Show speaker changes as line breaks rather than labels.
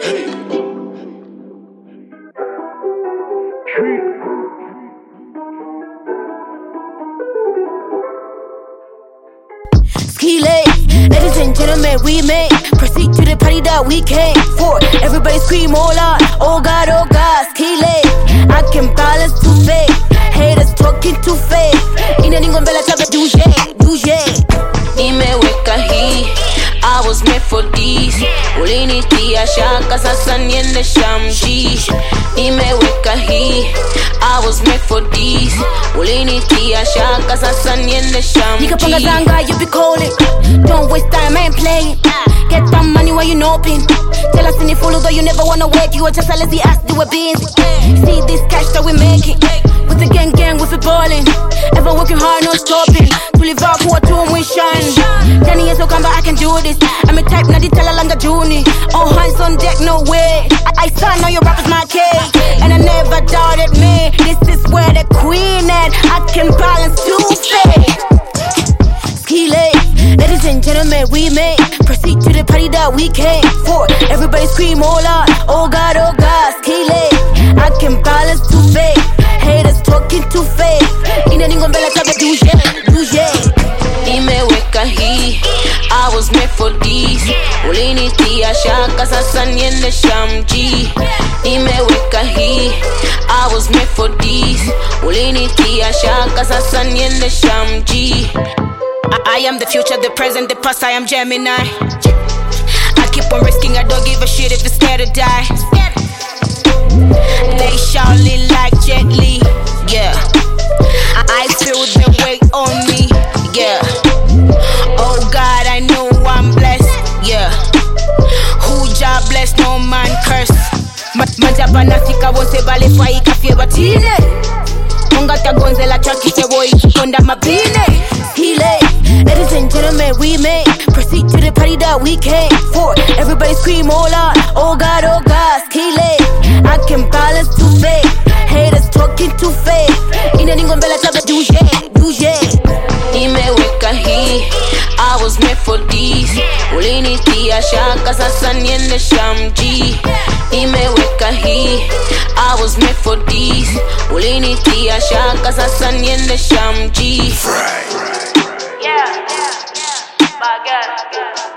Skee-Lay, ladies and gentlemen, we may proceed to the party that we came for. Everybody scream, oh Lord, oh God, Skee-Lay. I can balance too fake, haters talking too fake. Ina ningombela tabe duje. Nimeweka hii, I was made for this. Ulinitia shaka sasa niende shamji. Nimeweka hii, I was made for this. Ulinitia shaka sasa niende shamji. Nikapanga zanga, you be calling. Don't waste time, I ain't playing. Get that money while you know pin. Tell us in the full, though you never wanna work. You are just a lazy ass, you were busy. See this cash that we making. With the gang, with the ballin'. Ever working hard, no stopping. To live up, who are two and we shine. Danny is so come back, I can do this. I'm a type, Nadi Talalanga Juni. All hands on deck, no way. I saw now your rappers my cake. And I never doubted me. This is where the queen at. I can balance too fake. Skee-Lay, ladies and gentlemen, we may proceed to the party that we came for. Everybody scream, oh Lord, oh God, Skee-Lay. I can balance too fake, haters talking too fake. Ina ningombela tabe duje. Nimeweka hii, I was made for this. Ulinitia shaka sasa niende shamji. Nimeweka hii, I was made for this. Ulinitia shaka sasa niende shamji. I am the future, the present, the past, I am Gemini. I keep on risking, I don't give a shit if it's scared to die. They shouting like Jet Li, yeah. I feel the weight on me, yeah. Oh God, I know I'm blessed, yeah. Who job blessed, no man curse. Manjaba nafika wonse bale fai kafie batine. Monga tagonze la chakite boy konda mabine. Skee-Lay, ladies and gentlemen, we may proceed to the party that we came for. Everybody scream, oh Lord, oh God, Skee-Lay. I can balance too fake, haters talking too fake. Ina ningombela tabe duje. Nimeweka hii, I was made for this. Ulinitia shaka sasa niende shamji. Nimeweka hii, I was made for this. Ulinitia shaka sasa niende shamji.
Yeah. My God.